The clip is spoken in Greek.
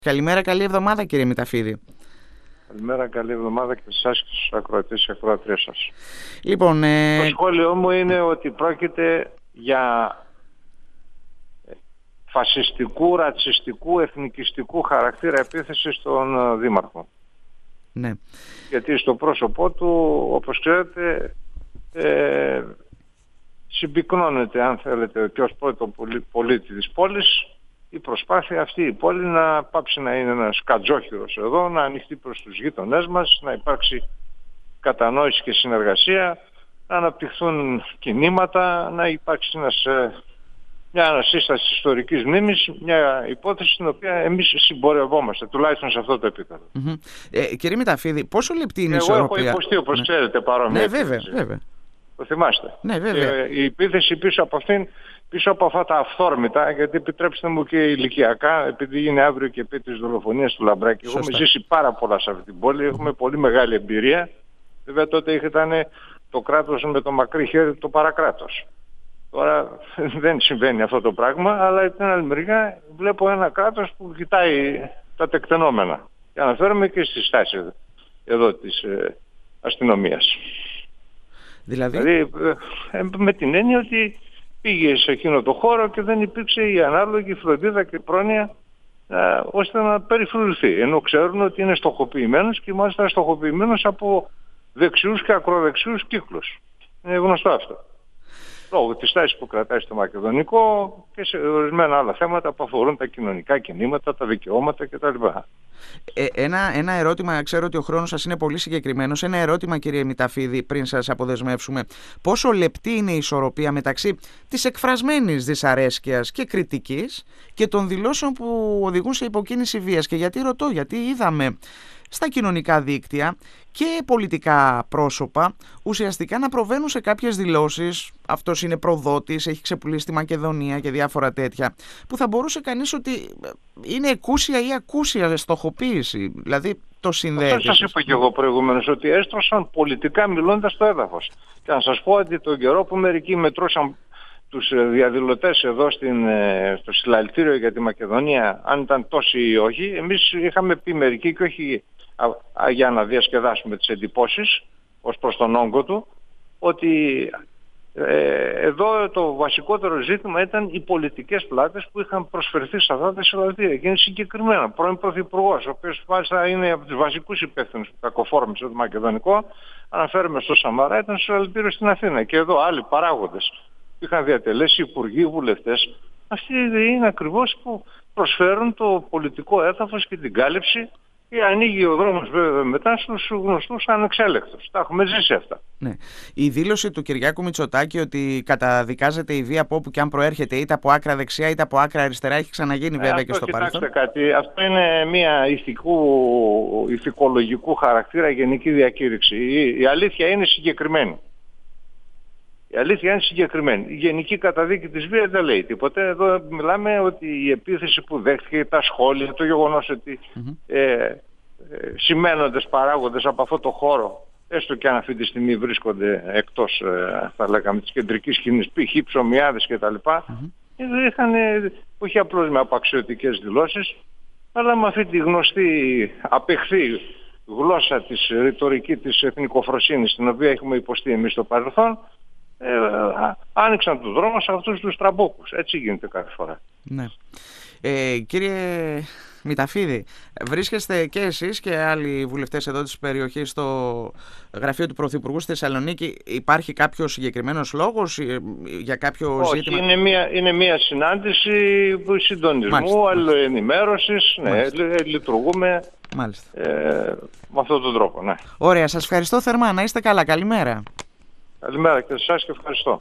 Καλημέρα, καλή εβδομάδα κύριε Μηταφίδη. Καλημέρα, καλή εβδομάδα και σε εσάς και στους ακροατές και ακροατρίες σας. Λοιπόν, Το σχόλιο μου είναι ότι πρόκειται για φασιστικού, ρατσιστικού, εθνικιστικού χαρακτήρα επίθεση στον Δήμαρχο. Ναι. Γιατί στο πρόσωπό του, όπως ξέρετε, συμπυκνώνεται, αν θέλετε, και ως πρώτο πολίτη της πόλης, η προσπάθεια αυτή η πόλη να πάψει να είναι ένας κατζόχυρος εδώ, να ανοιχτεί προς τους γείτονές μας, να υπάρξει κατανόηση και συνεργασία, να αναπτυχθούν κινήματα, να υπάρξει μια ανασύσταση ιστορικής μνήμης, μια υπόθεση στην οποία εμείς συμπορευόμαστε, τουλάχιστον σε αυτό το επίπεδο. Κύριε Μηταφίδη, πόσο λεπτή είναι η ισορροπία? Εγώ έχω υποστεί, όπως ξέρετε, παρόμοια. Ναι, βέβαια. Το θυμάστε. Ναι, βέβαια. Η επίθεση πίσω από αυτά τα αυθόρμητα, γιατί επιτρέψτε μου και ηλικιακά, επειδή είναι αύριο και επί της δολοφονίας του Λαμπράκη. Έχουμε ζήσει πάρα πολλά σε αυτή την πόλη, έχουμε πολύ μεγάλη εμπειρία. Βέβαια τότε ήταν το κράτος με το μακρύ χέρι το παρακράτος. Τώρα δεν συμβαίνει αυτό το πράγμα, αλλά από την άλλη μεριά βλέπω ένα κράτος που κοιτάει τα τεκτενόμενα. Και αναφέρομαι και στη στάση εδώ της αστυνομίας. Δηλαδή με την έννοια ότι πήγε σε εκείνο το χώρο και δεν υπήρξε η ανάλογη φροντίδα και πρόνοια ώστε να περιφρουρηθεί. Ενώ ξέρουν ότι είναι στοχοποιημένος και μάλιστα στοχοποιημένος από δεξιούς και ακροδεξιούς κύκλους. Είναι γνωστό αυτό. Λόγω της τάσης που κρατάει στο μακεδονικό και σε ορισμένα άλλα θέματα που αφορούν τα κοινωνικά κινήματα, τα δικαιώματα κτλ. Ένα ερώτημα, ξέρω ότι ο χρόνος σας είναι πολύ συγκεκριμένος. Ένα ερώτημα, κύριε Μηταφίδη, πριν σας αποδεσμεύσουμε. Πόσο λεπτή είναι η ισορροπία μεταξύ της εκφρασμένης δυσαρέσκειας και κριτικής και των δηλώσεων που οδηγούν σε υποκίνηση βίας? Και γιατί ρωτώ? Γιατί είδαμε στα κοινωνικά δίκτυα και πολιτικά πρόσωπα ουσιαστικά να προβαίνουν σε κάποιες δηλώσεις, αυτός είναι προδότης, έχει ξεπουλήσει τη Μακεδονία και διάφορα τέτοια, που θα μπορούσε κανείς ότι είναι εκούσια ή ακούσια στοχοποίηση. Δηλαδή το συνδέει. Αυτό σας είπα και εγώ προηγουμένως, ότι έστρωσαν πολιτικά μιλώντας το έδαφος. Και να σας πω ότι τον καιρό που μερικοί μετρούσαν τους διαδηλωτές εδώ στο συλλαλητήριο για τη Μακεδονία, αν ήταν τόσοι ή όχι, εμείς είχαμε πει μερικοί, και όχι για να διασκεδάσουμε τις εντυπώσεις ως προς τον όγκο του, ότι εδώ το βασικότερο ζήτημα ήταν οι πολιτικές πλάτες που είχαν προσφερθεί σε αυτά τα συλλαλητήρια. Και είναι συγκεκριμένα πρώην Πρωθυπουργός, ο οποίος μάλιστα είναι από τους βασικούς υπεύθυνους που κακοφόρμησε το Μακεδονικό, αναφέρομαι στο Σαμαρά, ήταν στο συλλαλητήριο στην Αθήνα. Και εδώ άλλοι παράγοντες που είχαν διατελέσει υπουργοί, βουλευτές, αυτοί είναι ακριβώς που προσφέρουν το πολιτικό έδαφος και την κάλυψη, και ανοίγει ο δρόμος βέβαια μετά στους γνωστούς ανεξέλεκτους. Τα έχουμε ζήσει αυτά. Ναι. Η δήλωση του Κυριάκου Μητσοτάκη ότι καταδικάζεται η βία από όπου και αν προέρχεται, είτε από άκρα δεξιά είτε από άκρα αριστερά, έχει ξαναγίνει βέβαια και στο παρελθόν. Κοιτάξτε κάτι, αυτό είναι μια ηθικολογικού χαρακτήρα γενική διακήρυξη. Η αλήθεια είναι συγκεκριμένη. Η γενική καταδίκη της βίας δεν λέει τίποτε. Εδώ μιλάμε ότι η επίθεση που δέχτηκε, τα σχόλια, το γεγονός ότι σημαίνοντες παράγοντες από αυτό το χώρο, έστω και αν αυτή τη στιγμή βρίσκονται εκτός, θα λέγαμε, της κεντρικής σκηνής, π.χ. ψωμιάδες κτλ. Είχαν όχι απλώς με απαξιωτικές δηλώσεις, αλλά με αυτή τη γνωστή απεχθή γλώσσα της ρητορική της εθνικοφροσύνης, την οποία έχουμε υποστεί εμείς στο παρελθόν. Άνοιξαν τους δρόμους σε αυτούς τους τραμπούκους. Έτσι γίνεται κάθε φορά. Ναι. Κύριε Μηταφίδη, βρίσκεστε και εσείς και άλλοι βουλευτές εδώ της περιοχής στο γραφείο του Πρωθυπουργού στη Θεσσαλονίκη. Υπάρχει κάποιος συγκεκριμένος λόγος για κάποιο ζήτημα? Είναι μια συνάντηση συντονισμού, αλληλοενημέρωσης. Ναι, λειτουργούμε με αυτόν τον τρόπο. Ναι. Ωραία, σας ευχαριστώ θερμά. Να είστε καλά. Καλημέρα. Καλημέρα και σε εσάς και ευχαριστώ.